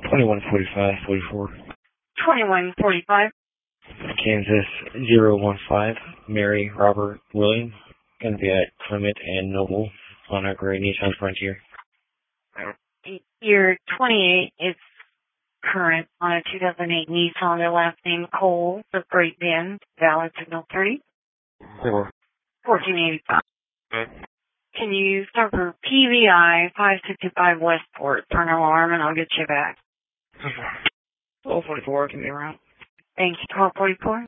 214544. 2145. Kansas 015. Mary Robert William. Going to be at Clement and Noble on our gray Nissan Frontier. Year 28 is current on a 2008 Nissan. Their last name Cole, the Great Bend, valid signal 30. 1485. Can you start for PVI 565 Westport? Turn alarm and I'll get you back. 1244, can be around. Thank you, 1244.